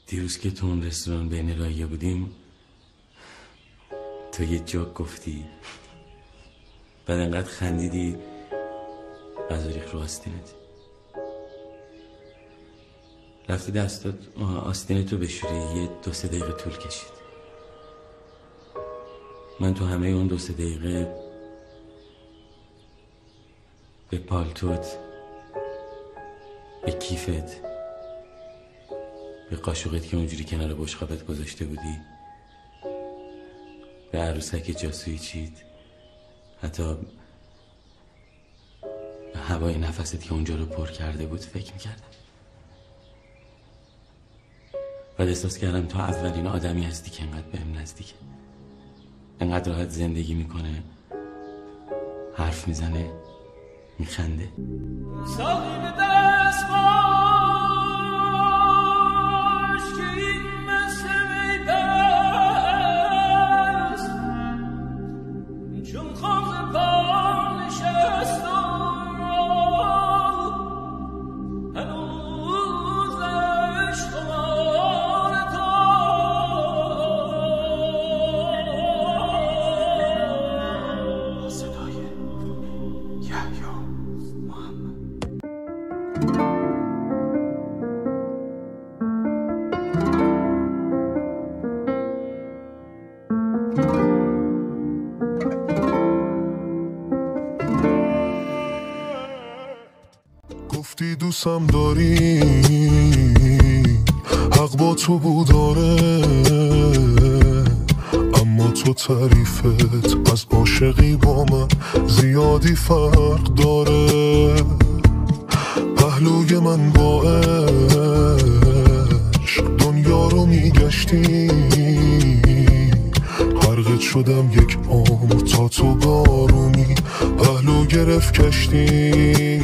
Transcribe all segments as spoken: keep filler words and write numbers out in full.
دیروز که تو اون رستوران بین رایه بودیم تو یه جوک گفتی، بعد انقدر خندیدی غذا ریخت رو آستینت. رفتی دستات آستینتو بشوری، یه دو سه دقیقه طول کشید. من تو همه اون دو سه دقیقه به پالتوت، به کیفت، به قاشقت که اونجوری کنار بشقابت گذاشته بودی، به عروسک جاسویی چید، حتی به هوای نفست که اونجا رو پر کرده بود فکر میکردم. بعد احساس کردم تو اولین آدمی هستی که انقدر بهم نزدیکه، انقدر راحت زندگی میکنه، حرف میزنه، میخنده. ساقی دست باش که این مسئله بست، چون خواه پا نشستم هنوزش خمار تو. صدای یحیی محمد. گفتی دوستم داری، حق با تو بود آره، اما تو تعریفت از عاشقی با من زیادی فرق داره. پهلوی من با عشق دنیا رو میگشتی، غرقت شدم یک عمر تا تو بارونی پهلو گرفت کشتی.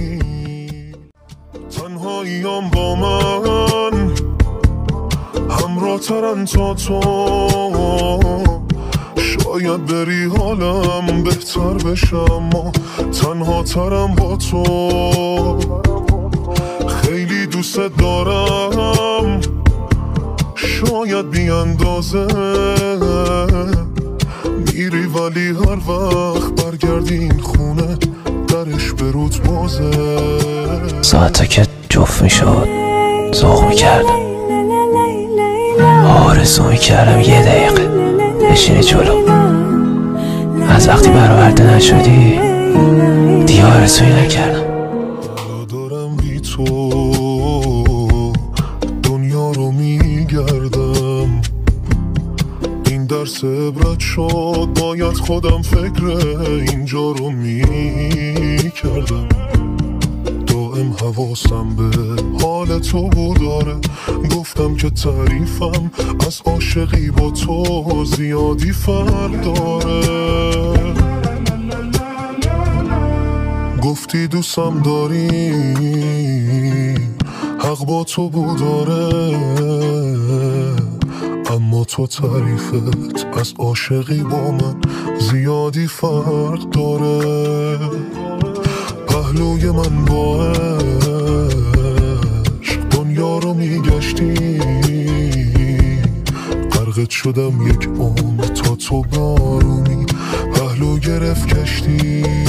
تنهاییام با من همراه ترن تا تو، شاید بری حالم بهتر بشه اما تنها ترم با تو. خیلی دوست دارم شاید بی اندازه، میری ولی هر وقت برگردی این خونه درش به روت بازه. ساعتا که جفت میشد ذوق میکردم، آرزو میکردم یه دقیقه بشینی جلو. از وقتی برآورده نشدی دیگه آرزویی نکردم. دارم بی تو دنیا رو میگردم، این درس عبرت شد باید خودم فکر اینجا رو میکردم. دائم حواسم به حال تو بود آره، گفتم که تعریفم از عاشقی با تو زیادی فرق داره. گفتی دوستم داری، حق با تو بود آره، اما تو تعریفت از عاشقی با من زیادی فرق داره. پهلوی من با عشق دنیا رو میگشتی، غرقت شدم یک عمر تا تو بارونی پهلو گرفت کشتی.